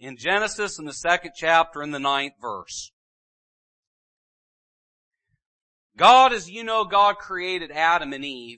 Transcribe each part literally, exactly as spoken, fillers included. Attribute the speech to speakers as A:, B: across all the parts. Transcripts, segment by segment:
A: in Genesis in the second chapter in the ninth verse. God, as you know, God created Adam and Eve.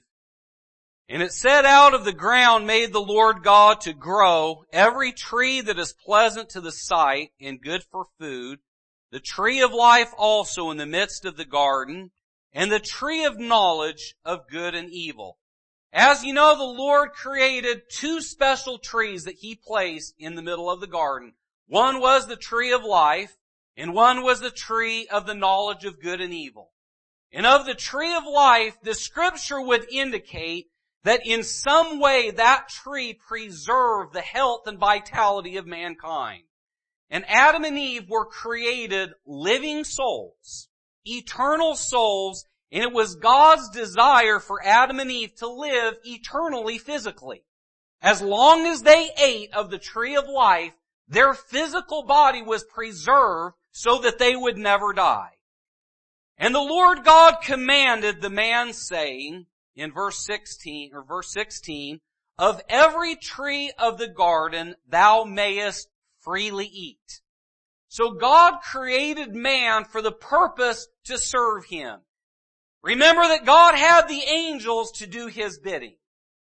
A: And it said, out of the ground made the Lord God to grow every tree that is pleasant to the sight and good for food, the tree of life also in the midst of the garden, and the tree of knowledge of good and evil. As you know, the Lord created two special trees that He placed in the middle of the garden. One was the tree of life, and one was the tree of the knowledge of good and evil. And of the tree of life, the Scripture would indicate that in some way that tree preserved the health and vitality of mankind. And Adam and Eve were created living souls, eternal souls, and it was God's desire for Adam and Eve to live eternally physically. As long as they ate of the tree of life, their physical body was preserved so that they would never die. And the Lord God commanded the man, saying, in verse sixteen, or verse sixteen, of every tree of the garden thou mayest freely eat. So God created man for the purpose to serve Him. Remember that God had the angels to do His bidding.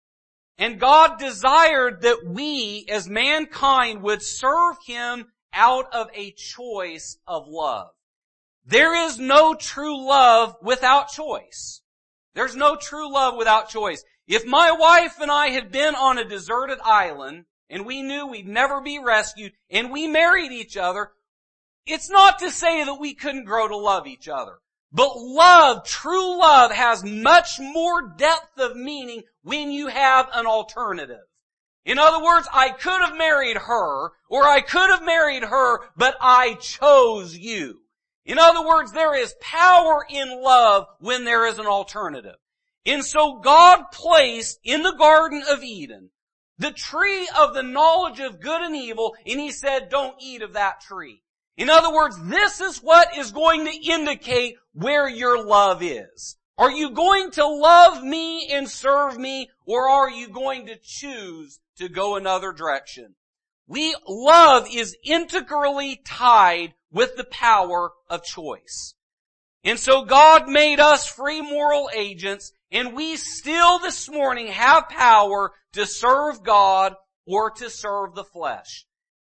A: And God desired that we as mankind would serve Him out of a choice of love. There is no true love without choice. There's no true love without choice. If my wife and I had been on a deserted island and we knew we'd never be rescued and we married each other, it's not to say that we couldn't grow to love each other. But love, true love, has much more depth of meaning when you have an alternative. In other words, I could have married her, or I could have married her, but I chose you. In other words, there is power in love when there is an alternative. And so God placed in the Garden of Eden the tree of the knowledge of good and evil, and He said, don't eat of that tree. In other words, this is what is going to indicate where your love is. Are you going to love me and serve me, or are you going to choose to go another direction? We, love is integrally tied with the power of choice. And so God made us free moral agents, and we still this morning have power to serve God or to serve the flesh.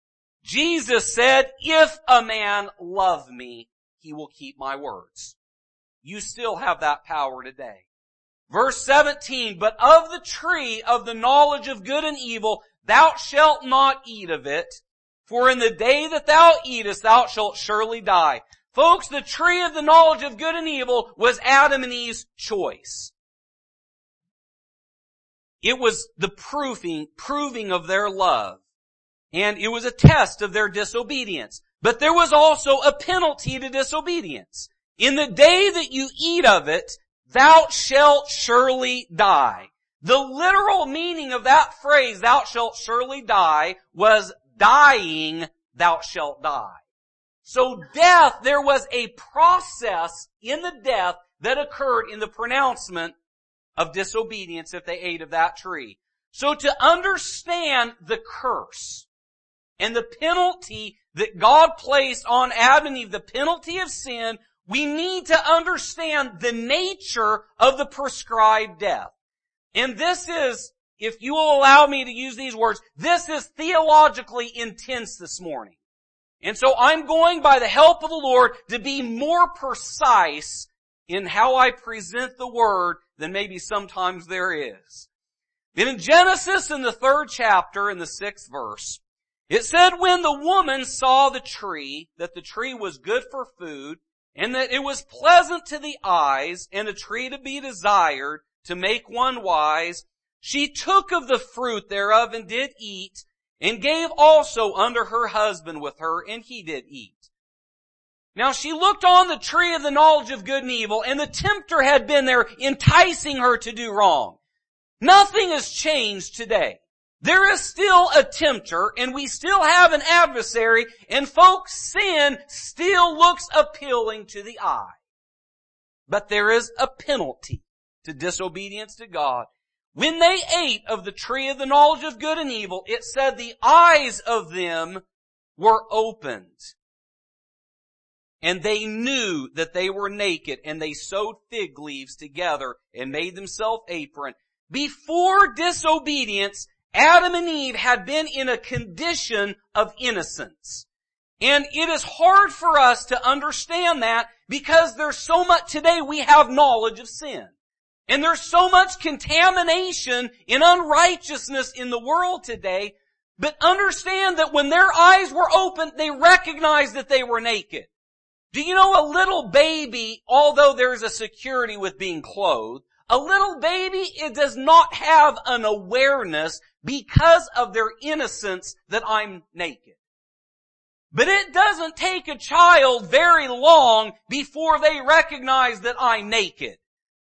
A: Jesus said, if a man love me, he will keep my words. You still have that power today. Verse seventeen, but of the tree of the knowledge of good and evil, thou shalt not eat of it, for in the day that thou eatest, thou shalt surely die. Folks, the tree of the knowledge of good and evil was Adam and Eve's choice. It was the proving, proving of their love. And it was a test of their disobedience. But there was also a penalty to disobedience. In the day that you eat of it, thou shalt surely die. The literal meaning of that phrase, thou shalt surely die, was dying, thou shalt die. So death, there was a process in the death that occurred in the pronouncement of disobedience if they ate of that tree. So to understand the curse and the penalty that God placed on Adam and Eve, the penalty of sin, we need to understand the nature of the prescribed death. And this is, if you will allow me to use these words, this is theologically intense this morning. And so I'm going, by the help of the Lord, to be more precise in how I present the word than maybe sometimes there is. Then in Genesis, in the third chapter, in the sixth verse, it said, when the woman saw the tree, that the tree was good for food, and that it was pleasant to the eyes, and a tree to be desired, to make one wise, she took of the fruit thereof and did eat, and gave also unto her husband with her, and he did eat. Now she looked on the tree of the knowledge of good and evil, and the tempter had been there enticing her to do wrong. Nothing has changed today. There is still a tempter, and we still have an adversary, and folks, sin still looks appealing to the eye. But there is a penalty to disobedience to God. When they ate of the tree of the knowledge of good and evil, it said the eyes of them were opened. And they knew that they were naked, and they sewed fig leaves together and made themselves aprons. Before disobedience, Adam and Eve had been in a condition of innocence. And it is hard for us to understand that because there's so much, today we have knowledge of sin. And there's so much contamination and unrighteousness in the world today. But understand that when their eyes were opened, they recognized that they were naked. Do you know a little baby, although there's a security with being clothed, a little baby, it does not have an awareness because of their innocence that I'm naked. But it doesn't take a child very long before they recognize that I'm naked.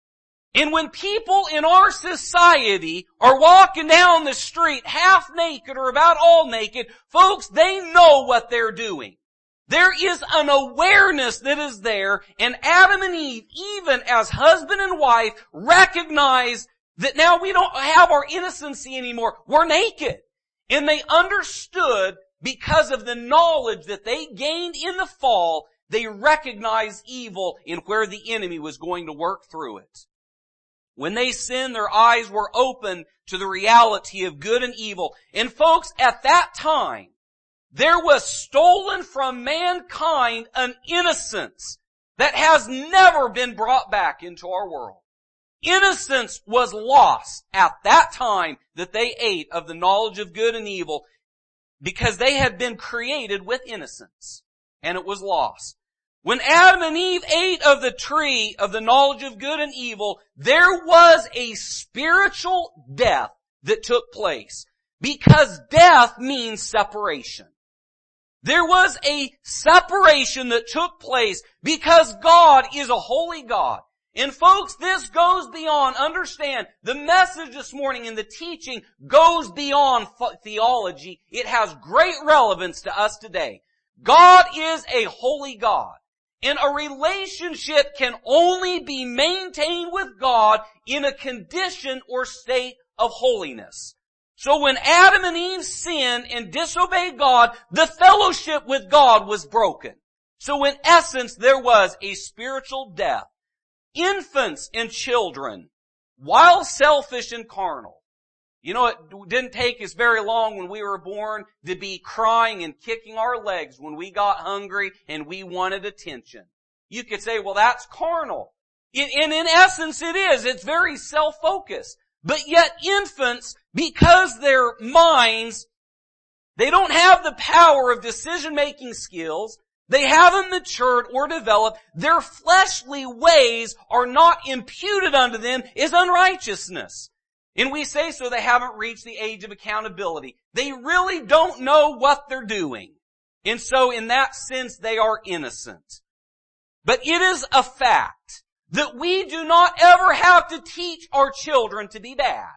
A: And when people in our society are walking down the street half naked or about all naked, folks, they know what they're doing. There is an awareness that is there, and Adam and Eve, even as husband and wife, recognize that now we don't have our innocency anymore. We're naked. And they understood, because of the knowledge that they gained in the fall, they recognized evil in where the enemy was going to work through it. When they sinned, their eyes were open to the reality of good and evil. And folks, at that time, there was stolen from mankind an innocence that has never been brought back into our world. Innocence was lost at that time that they ate of the knowledge of good and evil, because they had been created with innocence, and it was lost. When Adam and Eve ate of the tree of the knowledge of good and evil, there was a spiritual death that took place, because death means separation. There was a separation that took place because God is a holy God. And folks, this goes beyond, understand, the message this morning and the teaching goes beyond theology. It has great relevance to us today. God is a holy God. And a relationship can only be maintained with God in a condition or state of holiness. So when Adam and Eve sinned and disobeyed God, the fellowship with God was broken. So in essence, there was a spiritual death. Infants and children, while selfish and carnal. You know, it didn't take us very long when we were born to be crying and kicking our legs when we got hungry and we wanted attention. You could say, well, that's carnal. And in essence it is. It's very self-focused. But yet infants, because their minds, they don't have the power of decision-making skills, they haven't matured or developed, their fleshly ways are not imputed unto them as unrighteousness. And we say so they haven't reached the age of accountability. They really don't know what they're doing. And so in that sense they are innocent. But it is a fact that we do not ever have to teach our children to be bad.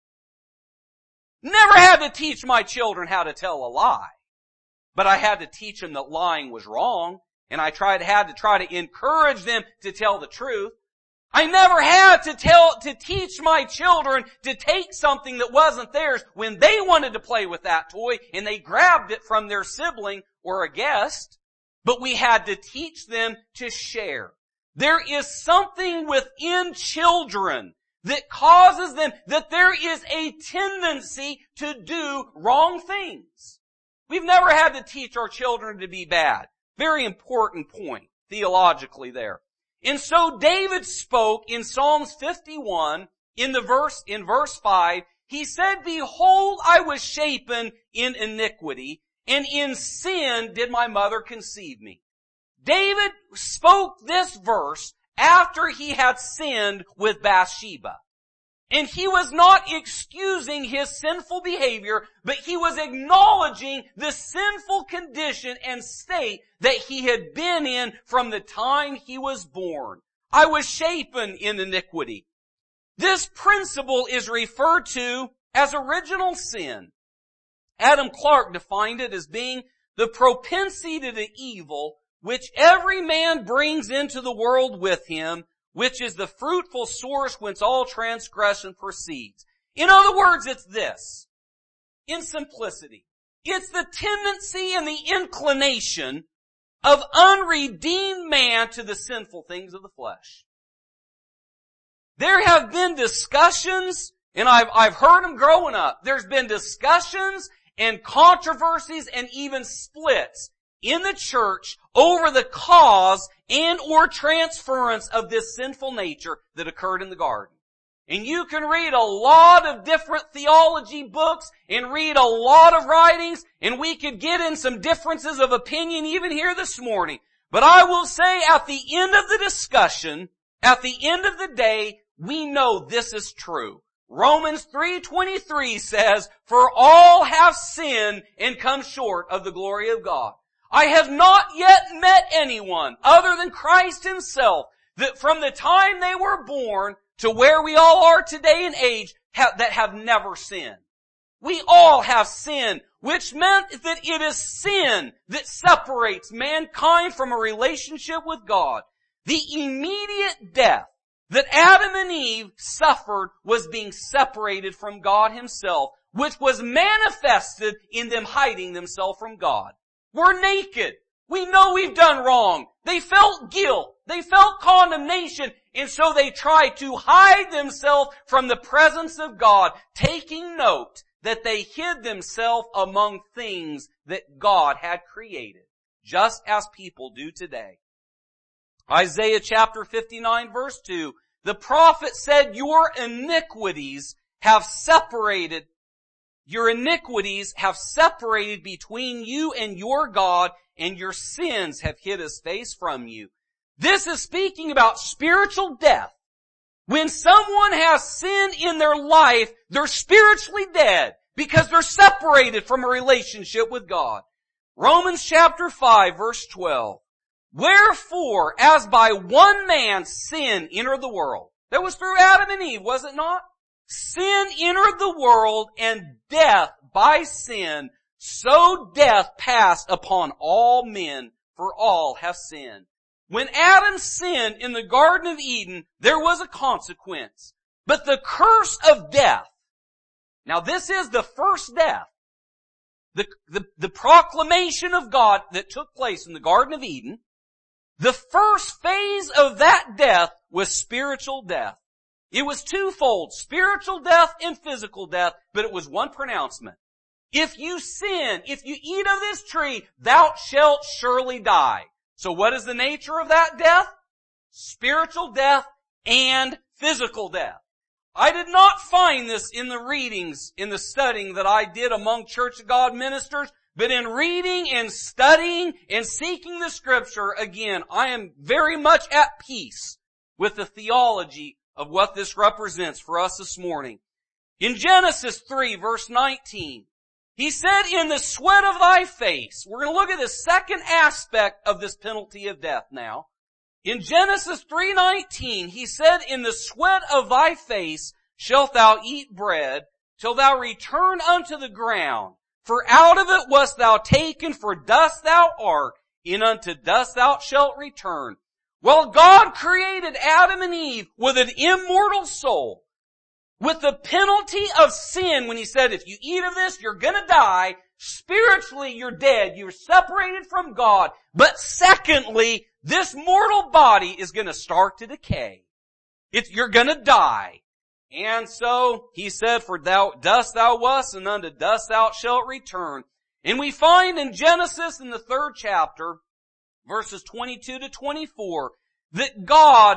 A: Never had to teach my children how to tell a lie. But I had to teach them that lying was wrong, and I tried had to try to encourage them to tell the truth. I never had to tell, to teach my children to take something that wasn't theirs when they wanted to play with that toy and they grabbed it from their sibling or a guest. But we had to teach them to share. There is something within children that causes them, that there is a tendency to do wrong things. We've never had to teach our children to be bad. Very important point theologically there. And so David spoke in Psalms fifty-one in the verse, in verse five, he said, behold, I was shapen in iniquity, and in sin did my mother conceive me. David spoke this verse after he had sinned with Bathsheba. And he was not excusing his sinful behavior, but he was acknowledging the sinful condition and state that he had been in from the time he was born. I was shapen in iniquity. This principle is referred to as original sin. Adam Clarke defined it as being the propensity to evil which every man brings into the world with him, which is the fruitful source whence all transgression proceeds. In other words, it's this. In simplicity, It's the tendency and the inclination of unredeemed man to the sinful things of the flesh. There have been discussions, and I've, I've heard them growing up. There's been discussions and controversies and even splits in the church over the cause and or transference of this sinful nature that occurred in the garden. And you can read a lot of different theology books and read a lot of writings, and we could get in some differences of opinion even here this morning. But I will say at the end of the discussion, at the end of the day, we know this is true. Romans three twenty-three says, "For all have sinned and come short of the glory of God." I have not yet met anyone other than Christ Himself that from the time they were born to where we all are today in age have, that have never sinned. We all have sinned, which meant that it is sin that separates mankind from a relationship with God. The immediate death that Adam and Eve suffered was being separated from God Himself, which was manifested in them hiding themselves from God. We're naked. We know we've done wrong. They felt guilt. They felt condemnation. And so they tried to hide themselves from the presence of God, taking note that they hid themselves among things that God had created, just as people do today. Isaiah chapter fifty-nine verse two, the prophet said, "Your iniquities have separated, your iniquities have separated between you and your God, and your sins have hid His face from you." This is speaking about spiritual death. When someone has sin in their life, they're spiritually dead because they're separated from a relationship with God. Romans chapter five verse twelve. "Wherefore, as by one man sin entered the world." That was through Adam and Eve, was it not? "Sin entered the world, and death by sin, so death passed upon all men, for all have sinned." When Adam sinned in the Garden of Eden, there was a consequence. But the curse of death, now this is the first death, the, the, the proclamation of God that took place in the Garden of Eden, the first phase of that death was spiritual death. It was twofold, spiritual death and physical death, but it was one pronouncement. If you sin, if you eat of this tree, thou shalt surely die. So what is the nature of that death? Spiritual death and physical death. I did not find this in the readings, in the studying that I did among Church of God ministers, but in reading and studying and seeking the Scripture, again, I am very much at peace with the theology of what this represents for us this morning. In Genesis three verse nineteen, He said, "In the sweat of thy face," we're going to look at the second aspect of this penalty of death now. In Genesis three nineteen, He said, "In the sweat of thy face shalt thou eat bread, till thou return unto the ground. For out of it wast thou taken, for dust thou art, and unto dust thou shalt return." Well, God created Adam and Eve with an immortal soul, with the penalty of sin when He said, if you eat of this, you're gonna die. Spiritually, you're dead. You're separated from God. But secondly, this mortal body is gonna start to decay. It's, you're gonna die. And so, He said, "For thou, dust thou wast, and unto dust thou shalt return." And we find in Genesis in the third chapter, verses twenty-two to twenty-four, that God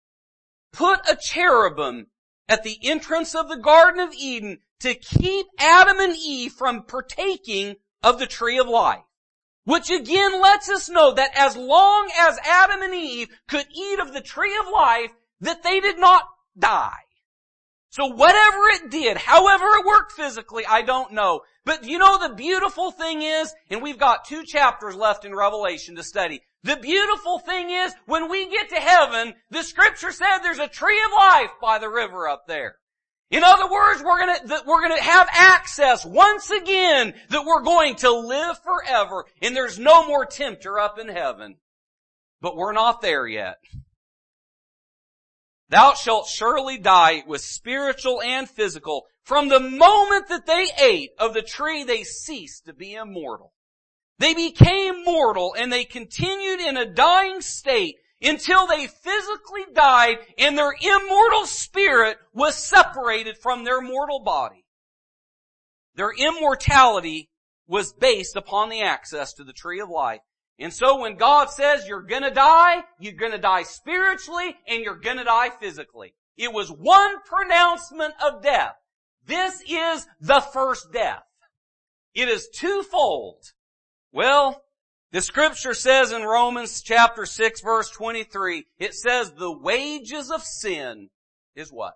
A: put a cherubim at the entrance of the Garden of Eden to keep Adam and Eve from partaking of the tree of life. Which again lets us know that as long as Adam and Eve could eat of the tree of life, that they did not die. So whatever it did, however it worked physically, I don't know. But you know the beautiful thing is, and we've got two chapters left in Revelation to study. The beautiful thing is, when we get to heaven, the Scripture said there's a tree of life by the river up there. In other words, we're gonna, that we're gonna have access once again, that we're going to live forever, and there's no more tempter up in heaven. But we're not there yet. "Thou shalt surely die with spiritual and physical, From the moment that they ate of the tree, they ceased to be immortal. They became mortal and they continued in a dying state until they physically died and their immortal spirit was separated from their mortal body. Their immortality was based upon the access to the tree of life. And so when God says you're gonna die, you're gonna die spiritually and you're gonna die physically. It was one pronouncement of death. This is the first death. It is twofold. Well, the scripture says in Romans chapter six verse twenty-three, it says the wages of sin is what?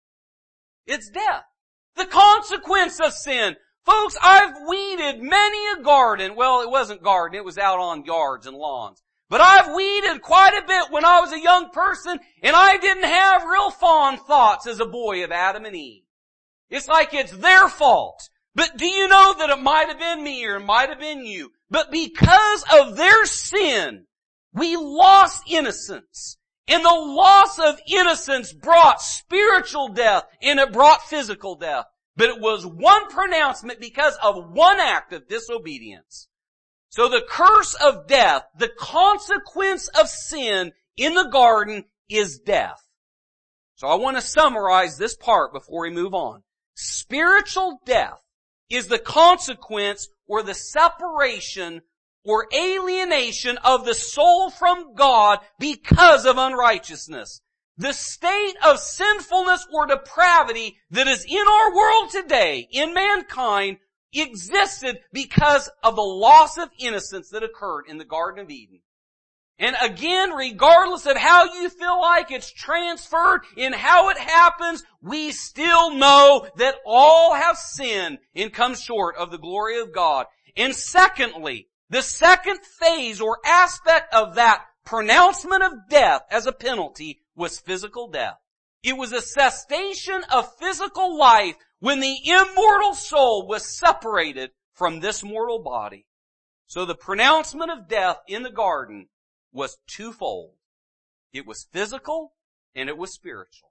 A: It's death. The consequence of sin. Folks, I've weeded many a garden. Well, it wasn't garden, it was out on yards and lawns. But I've weeded quite a bit when I was a young person, and I didn't have real fond thoughts as a boy of Adam and Eve. It's like it's their fault. But do you know that it might have been me or it might have been you? But because of their sin, we lost innocence. And the loss of innocence brought spiritual death and it brought physical death. But it was one pronouncement because of one act of disobedience. So the curse of death, the consequence of sin in the garden is death. So I want to summarize this part before we move on. Spiritual death is the consequence or the separation or alienation of the soul from God because of unrighteousness. The state of sinfulness or depravity that is in our world today, in mankind, existed because of the loss of innocence that occurred in the Garden of Eden. And again, regardless of how you feel like it's transferred and how it happens, we still know that all have sinned and come short of the glory of God. And secondly, the second phase or aspect of that pronouncement of death as a penalty was physical death. It was a cessation of physical life when the immortal soul was separated from this mortal body. So the pronouncement of death in the garden was twofold. It was physical and it was spiritual.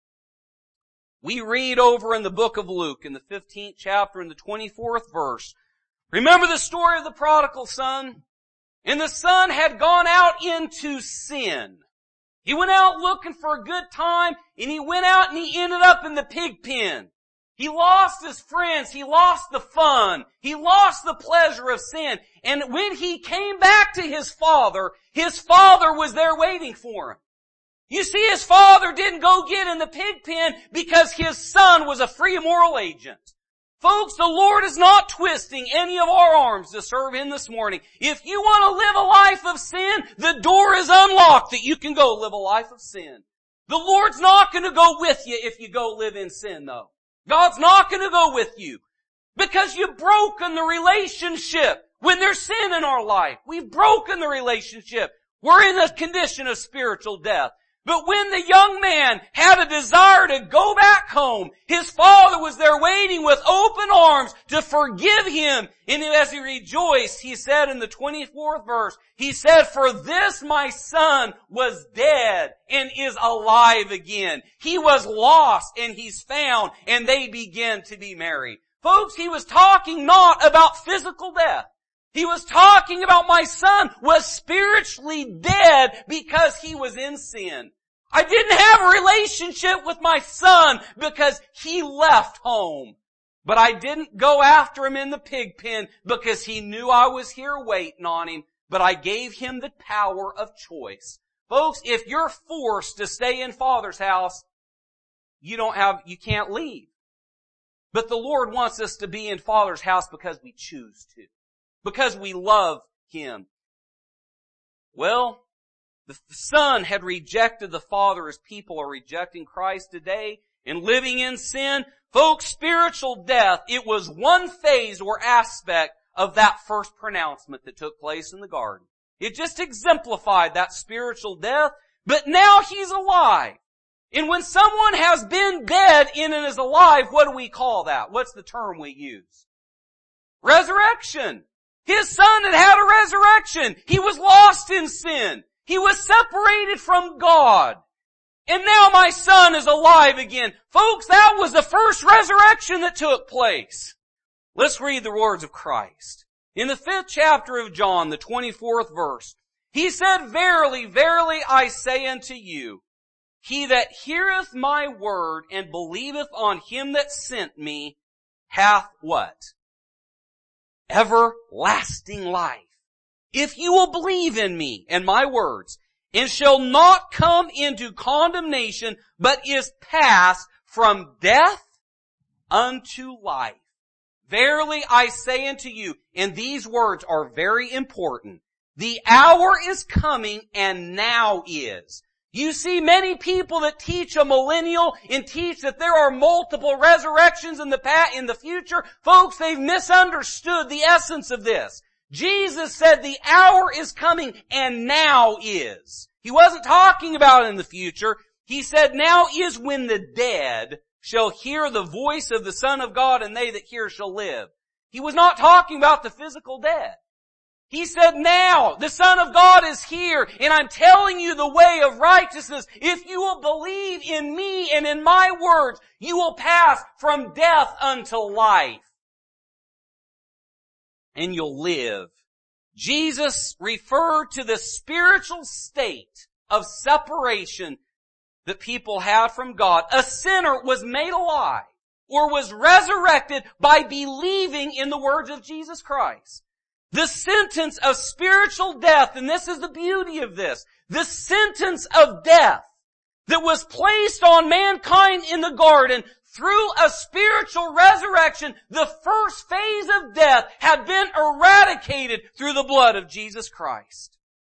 A: We read over in the book of Luke in the fifteenth chapter in the twenty-fourth verse. Remember the story of the prodigal son? And the son had gone out into sin. He went out looking for a good time and he went out and he ended up in the pig pen. He lost his friends. He lost the fun. He lost the pleasure of sin. And when he came back to his father, his father was there waiting for him. You see, his father didn't go get in the pig pen because his son was a free moral agent. Folks, the Lord is not twisting any of our arms to serve Him this morning. If you want to live a life of sin, the door is unlocked that you can go live a life of sin. The Lord's not going to go with you if you go live in sin, though. God's not going to go with you because you've broken the relationship. When there's sin in our life, we've broken the relationship. We're in a condition of spiritual death. But when the young man had a desire to go back home, his father was there waiting with open arms to forgive him. And as he rejoiced, he said in the twenty-fourth verse, he said, "For this my son was dead and is alive again. He was lost and he's found," and they began to be married. Folks, he was talking not about physical death. He was talking about my son was spiritually dead because he was in sin. I didn't have a relationship with my son because he left home. But I didn't go after him in the pig pen because he knew I was here waiting on him. But I gave him the power of choice. Folks, if you're forced to stay in Father's house, you don't have, you can't leave. But the Lord wants us to be in Father's house because we choose to. Because we love Him. Well, the Son had rejected the Father as people are rejecting Christ today and living in sin. Folks, spiritual death, it was one phase or aspect of that first pronouncement that took place in the garden. It just exemplified that spiritual death, but now He's alive. And when someone has been dead and is alive, what do we call that? What's the term we use? Resurrection. His son had had a resurrection. He was lost in sin. He was separated from God. And now my son is alive again. Folks, that was the first resurrection that took place. Let's read the words of Christ. In the fifth chapter of John, the twenty-fourth verse, He said, Verily, verily, I say unto you, he that heareth my word and believeth on him that sent me hath what? Everlasting life. If you will believe in me and my words, and shall not come into condemnation, but is passed from death unto life. Verily I say unto you, and these words are very important, the hour is coming and now is. You see many people that teach a millennial and teach that there are multiple resurrections in the past, in the future. Folks, they've misunderstood the essence of this. Jesus said the hour is coming and now is. He wasn't talking about it in the future. He said now is when the dead shall hear the voice of the Son of God, and they that hear shall live. He was not talking about the physical dead. He said now, the Son of God is here, and I'm telling you the way of righteousness. If you will believe in me and in my words, you will pass from death unto life. And you'll live. Jesus referred to the spiritual state of separation that people had from God. A sinner was made alive or was resurrected by believing in the words of Jesus Christ. The sentence of spiritual death, and this is the beauty of this, the sentence of death that was placed on mankind in the garden through a spiritual resurrection, the first phase of death had been eradicated through the blood of Jesus Christ.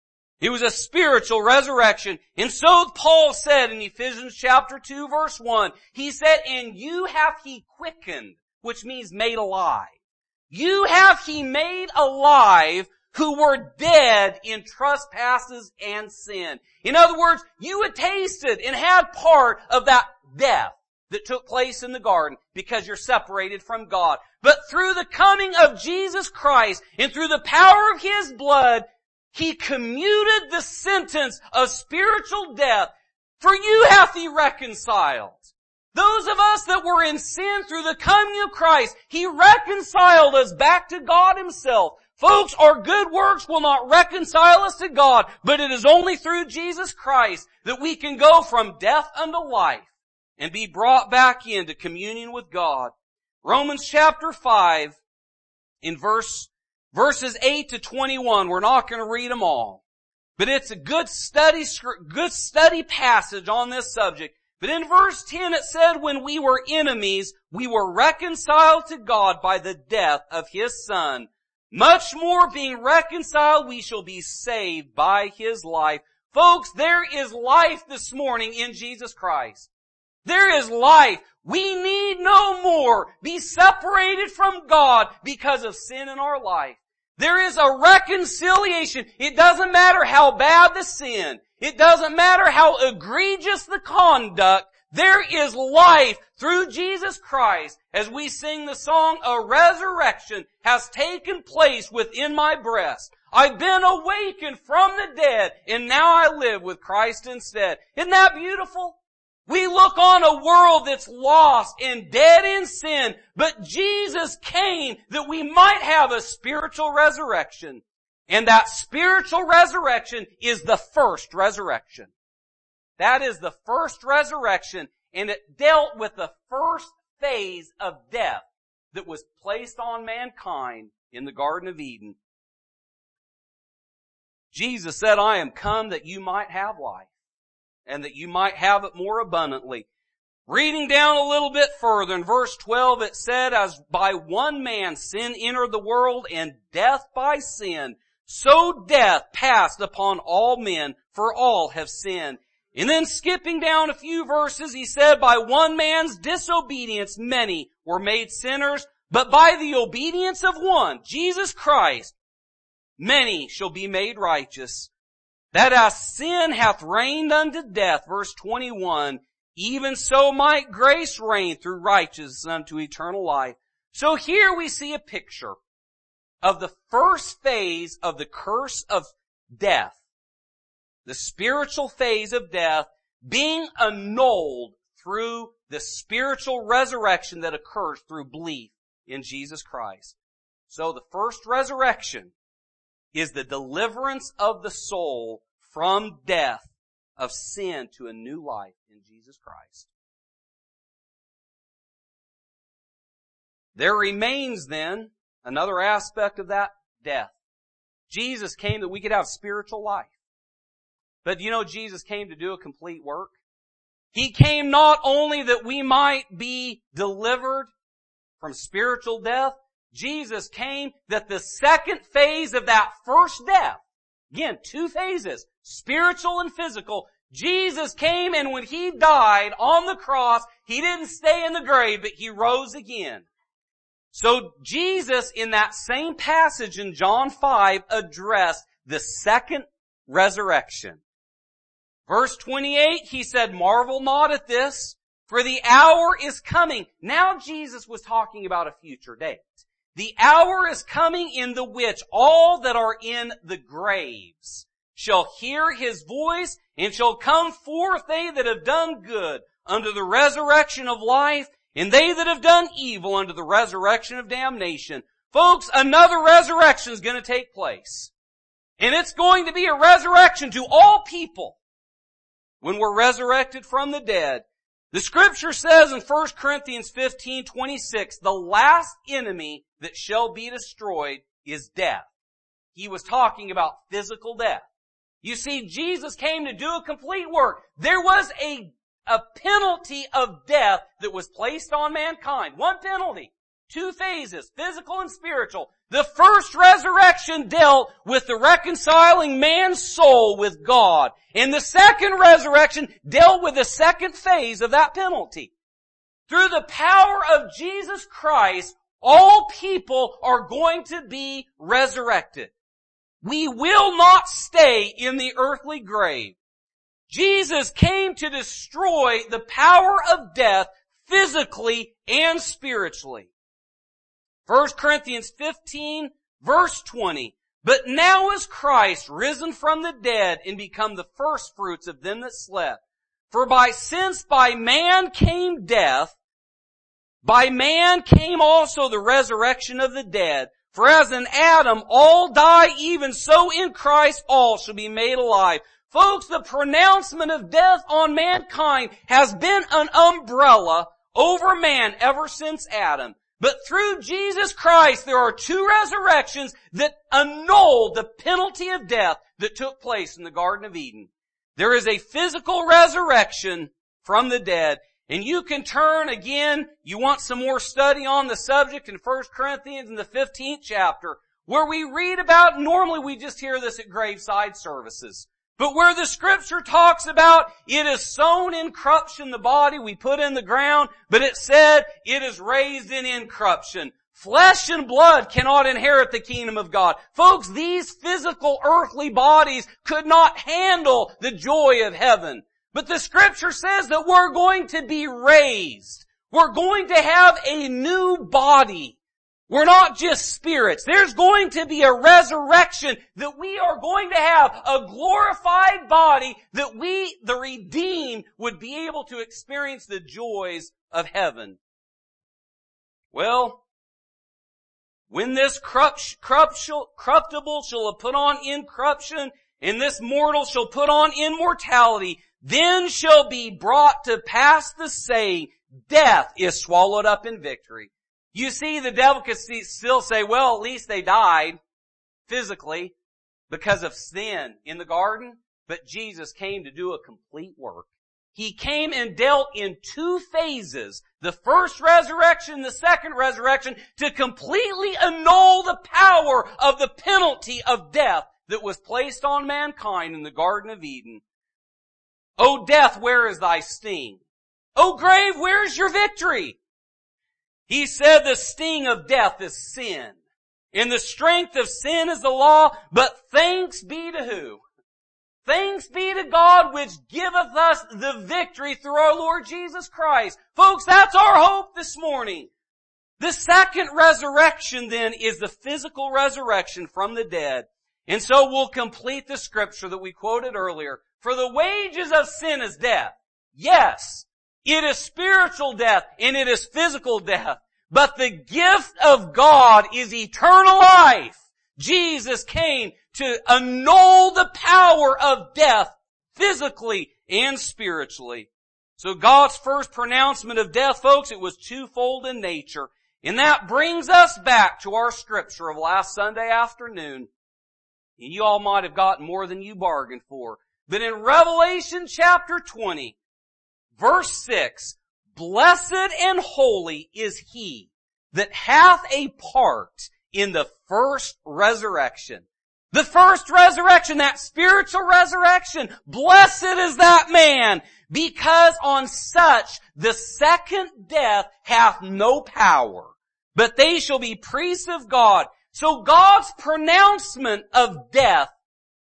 A: It was a spiritual resurrection. And so Paul said in Ephesians chapter two verse one, he said, and you have he quickened, which means made alive. You have he made alive who were dead in trespasses and sin. In other words, you had tasted and had part of that death that took place in the garden because you're separated from God. But through the coming of Jesus Christ and through the power of His blood, He commuted the sentence of spiritual death. For you hath He reconciled. Those of us that were in sin through the coming of Christ, He reconciled us back to God Himself. Folks, our good works will not reconcile us to God, but it is only through Jesus Christ that we can go from death unto life and be brought back into communion with God. Romans chapter five, in verse, verses eight to twenty-one, we're not going to read them all. But it's a good study, good study passage on this subject. But in verse ten it said, when we were enemies, we were reconciled to God by the death of His Son. Much more being reconciled, we shall be saved by His life. Folks, there is life this morning in Jesus Christ. There is life. We need no more be separated from God because of sin in our life. There is a reconciliation. It doesn't matter how bad the sin. It doesn't matter how egregious the conduct. There is life through Jesus Christ. As we sing the song, a resurrection has taken place within my breast. I've been awakened from the dead, and now I live with Christ instead. Isn't that beautiful? We look on a world that's lost and dead in sin, but Jesus came that we might have a spiritual resurrection. And that spiritual resurrection is the first resurrection. That is the first resurrection, and it dealt with the first phase of death that was placed on mankind in the Garden of Eden. Jesus said, I am come that you might have life, and that you might have it more abundantly. Reading down a little bit further, in verse twelve it said, as by one man sin entered the world, and death by sin, so death passed upon all men, for all have sinned. And then skipping down a few verses, he said, by one man's disobedience many were made sinners, but by the obedience of one, Jesus Christ, many shall be made righteous. That as sin hath reigned unto death, verse twenty-one, even so might grace reign through righteousness unto eternal life. So here we see a picture of the first phase of the curse of death, the spiritual phase of death being annulled through the spiritual resurrection that occurs through belief in Jesus Christ. So the first resurrection is the deliverance of the soul from death of sin to a new life in Jesus Christ. There remains then another aspect of that death. Jesus came that we could have spiritual life. But you know, Jesus came to do a complete work. He came not only that we might be delivered from spiritual death, Jesus came that the second phase of that first death, again, two phases, spiritual and physical, Jesus came, and when He died on the cross, He didn't stay in the grave, but He rose again. So Jesus, in that same passage in John five, addressed the second resurrection. Verse twenty-eight, He said, "Marvel not at this, for the hour is coming." Now Jesus was talking about a future date. "The hour is coming in the which all that are in the graves shall hear His voice, and shall come forth they that have done good unto the resurrection of life, and they that have done evil unto the resurrection of damnation." Folks, another resurrection is going to take place. And it's going to be a resurrection to all people when we're resurrected from the dead. The Scripture says in First Corinthians fifteen twenty-six, the last enemy that shall be destroyed is death. He was talking about physical death. You see, Jesus came to do a complete work. There was a, a penalty of death that was placed on mankind. One penalty. Two phases, physical and spiritual. The first resurrection dealt with the reconciling man's soul with God. And the second resurrection dealt with the second phase of that penalty. Through the power of Jesus Christ, all people are going to be resurrected. We will not stay in the earthly grave. Jesus came to destroy the power of death physically and spiritually. First Corinthians fifteen, verse twenty. "But now is Christ risen from the dead and become the firstfruits of them that slept. For by since by man came death, by man came also the resurrection of the dead. For as in Adam all die, even so in Christ all shall be made alive." Folks, the pronouncement of death on mankind has been an umbrella over man ever since Adam. But through Jesus Christ, there are two resurrections that annul the penalty of death that took place in the Garden of Eden. There is a physical resurrection from the dead. And you can turn again, you want some more study on the subject in First Corinthians in the fifteenth chapter, where we read about, normally we just hear this at graveside services, but where the Scripture talks about it is sown in corruption, the body we put in the ground, but it said it is raised in incorruption. Flesh and blood cannot inherit the kingdom of God. Folks, these physical earthly bodies could not handle the joy of heaven. But the Scripture says that we're going to be raised. We're going to have a new body. We're not just spirits. There's going to be a resurrection that we are going to have a glorified body that we, the redeemed, would be able to experience the joys of heaven. Well, when this corrupt, corruptible shall have put on incorruption, and this mortal shall put on immortality, then shall be brought to pass the saying, death is swallowed up in victory. You see, the devil could still say, well, at least they died physically because of sin in the garden, but Jesus came to do a complete work. He came and dealt in two phases, the first resurrection, the second resurrection, to completely annul the power of the penalty of death that was placed on mankind in the Garden of Eden. O death, where is thy sting? O grave, where is your victory? He said the sting of death is sin, and the strength of sin is the law, but thanks be to who? Thanks be to God which giveth us the victory through our Lord Jesus Christ. Folks, that's our hope this morning. The second resurrection then is the physical resurrection from the dead. And so we'll complete the scripture that we quoted earlier. For the wages of sin is death. Yes, it is spiritual death and it is physical death. But the gift of God is eternal life. Jesus came to annul the power of death physically and spiritually. So God's first pronouncement of death, folks, it was twofold in nature. And that brings us back to our scripture of last Sunday afternoon. And you all might have gotten more than you bargained for. But in Revelation chapter twenty, verse six, blessed and holy is he that hath a part in the first resurrection. The first resurrection, that spiritual resurrection, blessed is that man, because on such the second death hath no power, but they shall be priests of God. So God's pronouncement of death,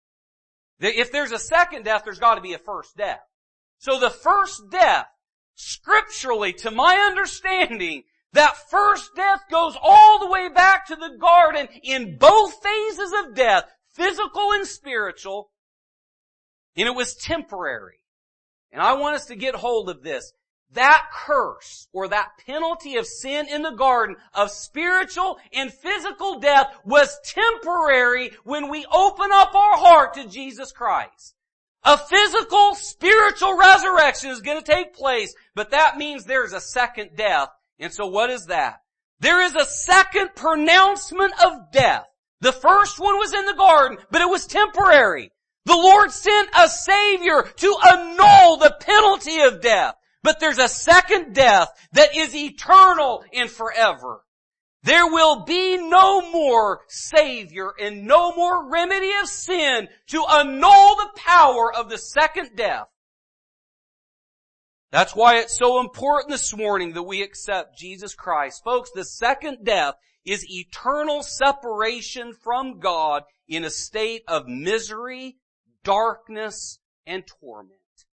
A: if there's a second death, there's got to be a first death. So the first death, scripturally, to my understanding, that first death goes all the way back to the garden in both phases of death, physical and spiritual, and it was temporary. And I want us to get hold of this. That curse, or that penalty of sin in the garden of spiritual and physical death was temporary when we open up our heart to Jesus Christ. A physical, spiritual resurrection is going to take place, but that means there's a second death. And so what is that? There is a second pronouncement of death. The first one was in the garden, but it was temporary. The Lord sent a Savior to annul the penalty of death. But there's a second death that is eternal and forever. There will be no more Savior and no more remedy of sin to annul the power of the second death. That's why it's so important this morning that we accept Jesus Christ. Folks, the second death is eternal separation from God in a state of misery, darkness, and torment.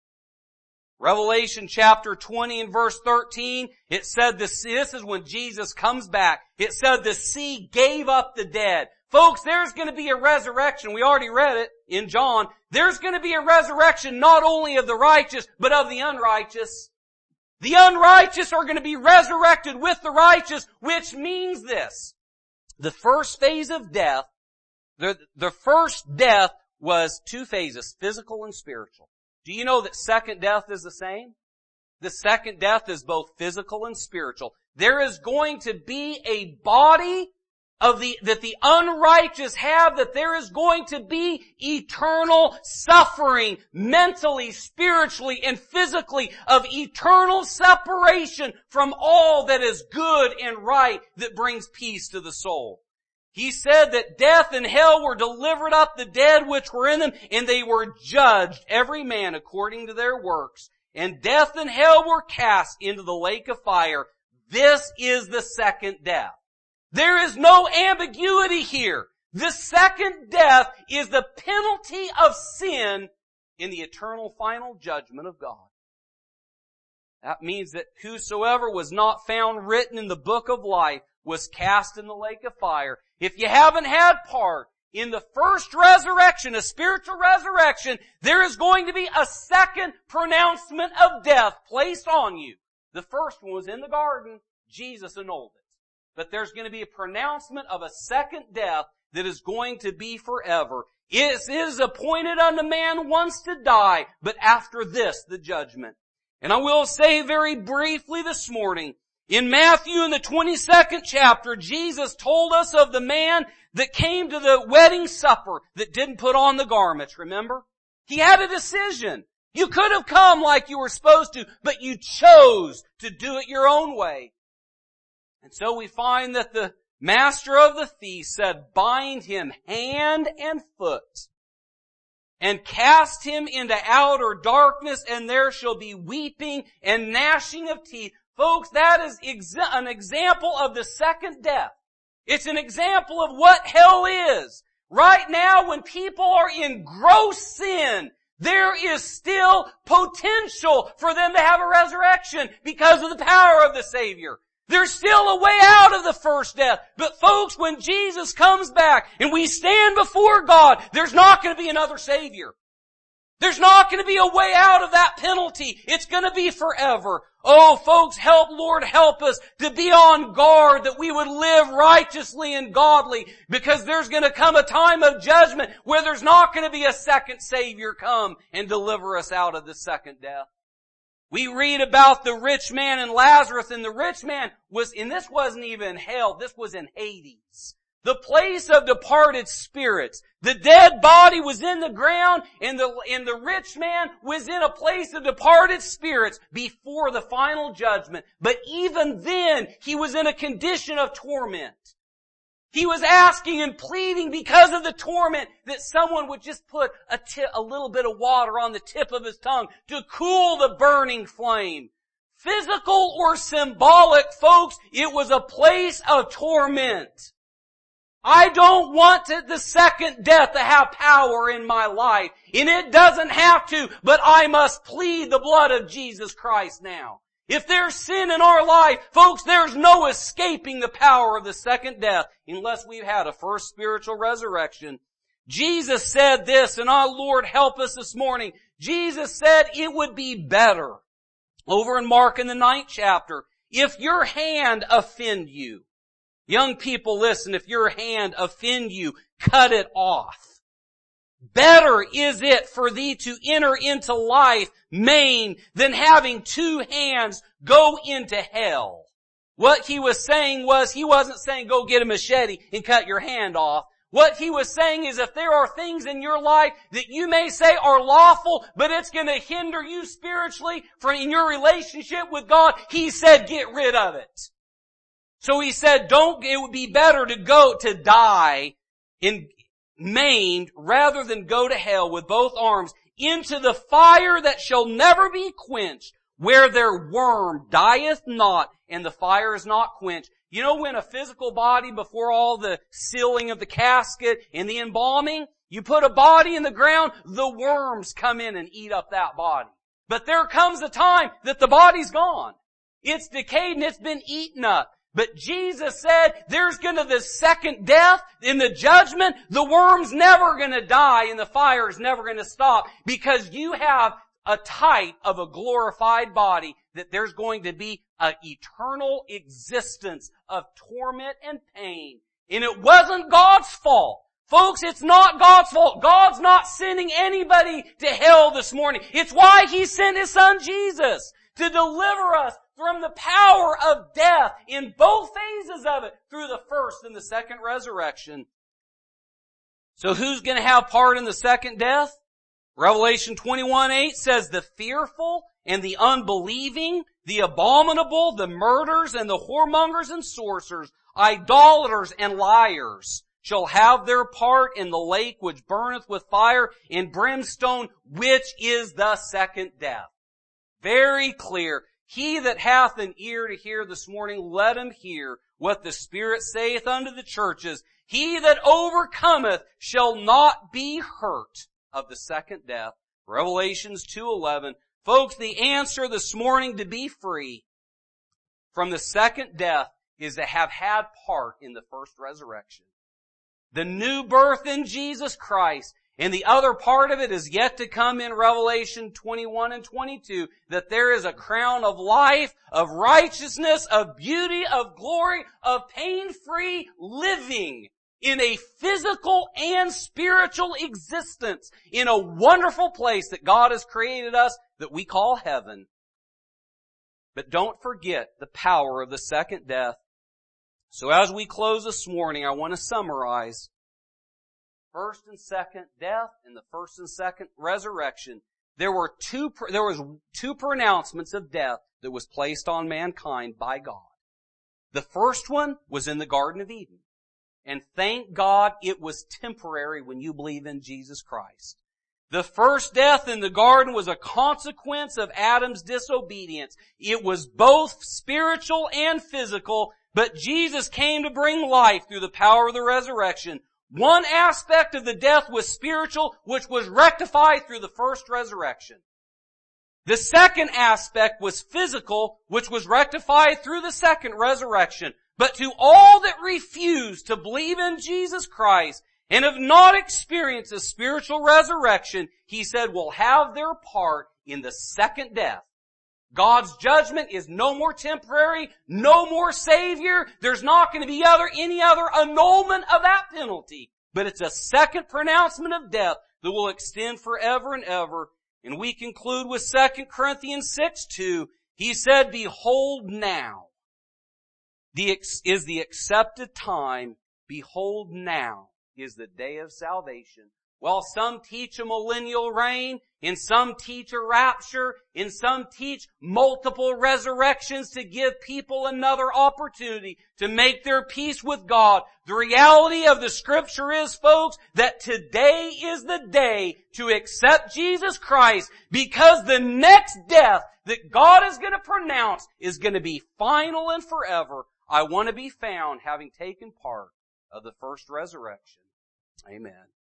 A: Revelation chapter twenty and verse thirteen, it said this, this is when Jesus comes back. It said the sea gave up the dead. Folks, there's going to be a resurrection. We already read it in John. There's going to be a resurrection not only of the righteous, but of the unrighteous. The unrighteous are going to be resurrected with the righteous, which means this. The first phase of death, the, the first death was two phases, physical and spiritual. Do you know that second death is the same? The second death is both physical and spiritual. There is going to be a body of the, that the unrighteous have, that there is going to be eternal suffering, mentally, spiritually, and physically, of eternal separation from all that is good and right that brings peace to the soul. He said that death and hell were delivered up the dead which were in them, and they were judged, every man according to their works. And death and hell were cast into the lake of fire. This is the second death. There is no ambiguity here. The second death is the penalty of sin in the eternal final judgment of God. That means that whosoever was not found written in the book of life was cast in the lake of fire. If you haven't had part in the first resurrection, a spiritual resurrection, there is going to be a second pronouncement of death placed on you. The first one was in the garden. Jesus annulled it. But there's going to be a pronouncement of a second death that is going to be forever. It is appointed unto man once to die, but after this, the judgment. And I will say very briefly this morning, in Matthew in the twenty-second chapter, Jesus told us of the man that came to the wedding supper that didn't put on the garments, remember? He had a decision. You could have come like you were supposed to, but you chose to do it your own way. And so we find that the master of the feast said, bind him hand and foot and cast him into outer darkness, and there shall be weeping and gnashing of teeth. Folks, that is exa- an example of the second death. It's an example of what hell is. Right now, when people are in gross sin, there is still potential for them to have a resurrection because of the power of the Savior. There's still a way out of the first death. But folks, when Jesus comes back and we stand before God, there's not going to be another Savior. There's not going to be a way out of that penalty. It's going to be forever. Oh, folks, help, Lord, help us to be on guard that we would live righteously and godly, because there's going to come a time of judgment where there's not going to be a second Savior come and deliver us out of the second death. We read about the rich man and Lazarus, and the rich man was, and this wasn't even hell, this was in Hades. The place of departed spirits. The dead body was in the ground, and the, and the rich man was in a place of departed spirits before the final judgment. But even then, he was in a condition of torment. He was asking and pleading because of the torment that someone would just put a, tip, a little bit of water on the tip of his tongue to cool the burning flame. Physical or symbolic, folks, it was a place of torment. I don't want to, the second death to have power in my life. And it doesn't have to, but I must plead the blood of Jesus Christ now. If there's sin in our life, folks, there's no escaping the power of the second death unless we've had a first spiritual resurrection. Jesus said this, and our Lord help us this morning. Jesus said it would be better, over in Mark in the ninth chapter, if your hand offend you. Young people, listen, if your hand offend you, cut it off. Better is it for thee to enter into life maimed than having two hands go into hell. What he was saying was, he wasn't saying go get a machete and cut your hand off. What he was saying is, if there are things in your life that you may say are lawful, but it's going to hinder you spiritually from in your relationship with God, he said get rid of it. So he said, don't, it would be better to go to die in maimed rather than go to hell with both arms into the fire that shall never be quenched, where their worm dieth not and the fire is not quenched. You know, when a physical body, before all the sealing of the casket and the embalming, you put a body in the ground, the worms come in and eat up that body. But there comes a time that the body's gone. It's decayed and it's been eaten up. But Jesus said there's gonna the second death in the judgment, the worm's never gonna die and the fire's never gonna stop, because you have a type of a glorified body that there's going to be an eternal existence of torment and pain. And it wasn't God's fault. Folks, it's not God's fault. God's not sending anybody to hell this morning. It's why He sent His Son Jesus to deliver us from the power of death in both phases of it through the first and the second resurrection. So who's going to have part in the second death? Revelation twenty-one eight says the fearful and the unbelieving, the abominable, the murderers and the whoremongers and sorcerers, idolaters and liars shall have their part in the lake which burneth with fire and brimstone, which is the second death. Very clear. He that hath an ear to hear this morning, let him hear what the Spirit saith unto the churches. He that overcometh shall not be hurt of the second death. Revelations two eleven. Folks, the answer this morning to be free from the second death is to have had part in the first resurrection. The new birth in Jesus Christ. And the other part of it is yet to come in Revelation twenty-one and twenty-two, that there is a crown of life, of righteousness, of beauty, of glory, of pain-free living in a physical and spiritual existence in a wonderful place that God has created us that we call heaven. But don't forget the power of the second death. So as we close this morning, I want to summarize first and second death and the first and second resurrection. There were two, there was two pronouncements of death that was placed on mankind by God. The first one was in the Garden of Eden. And thank God it was temporary when you believe in Jesus Christ. The first death in the garden was a consequence of Adam's disobedience. It was both spiritual and physical, but Jesus came to bring life through the power of the resurrection. One aspect of the death was spiritual, which was rectified through the first resurrection. The second aspect was physical, which was rectified through the second resurrection. But to all that refuse to believe in Jesus Christ and have not experienced a spiritual resurrection, he said, will have their part in the second death. God's judgment is no more temporary, no more Savior. There's not going to be other, any other annulment of that penalty. But it's a second pronouncement of death that will extend forever and ever. And we conclude with Second Corinthians six two. He said, behold now the is the accepted time. Behold now is the day of salvation. Well, some teach a millennial reign, and some teach a rapture, and some teach multiple resurrections to give people another opportunity to make their peace with God. The reality of the Scripture is, folks, that today is the day to accept Jesus Christ, because the next death that God is going to pronounce is going to be final and forever. I want to be found having taken part of the first resurrection. Amen.